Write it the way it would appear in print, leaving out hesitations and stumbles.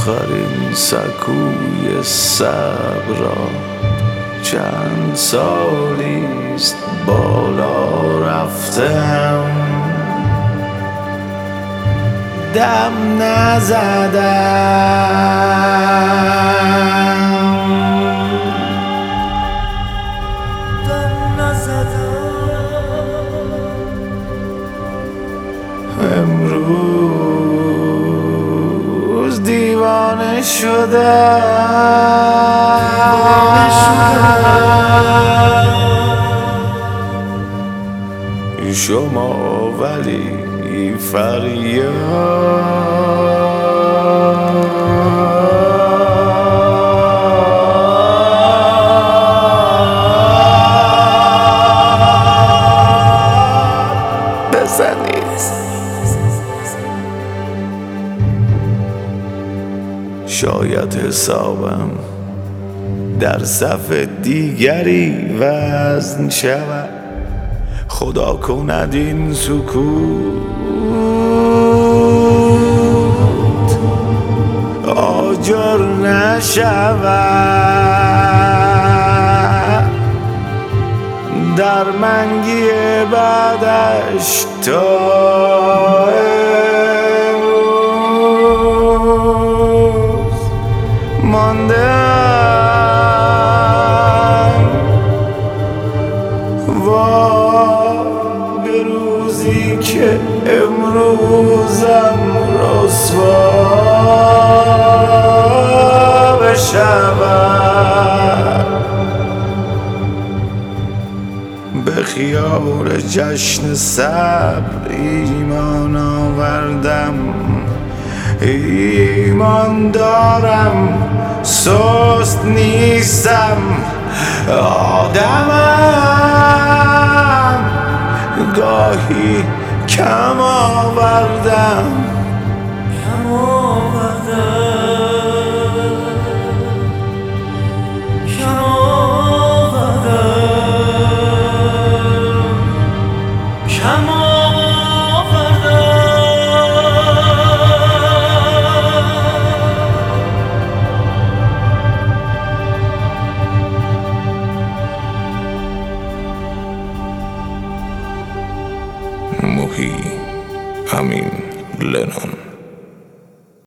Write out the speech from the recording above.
آخرین سکوی صبر را چند سالیست بالا رفتم، دم نزدم. امروز دیوانه شدم، شما ولی فریاد بزنید. شاید حسابم در صف دیگری وزن شود، خدا کند این سکوت آجر نشود. در منگی بعدش تا امروز ماندم، به روزی که امروزم رسوا بشود. به خیال جشن صبر ایمان آوردم، ایمان دارم سست نیستم، آدمم گاهی کم آوردم. محی امین لنون.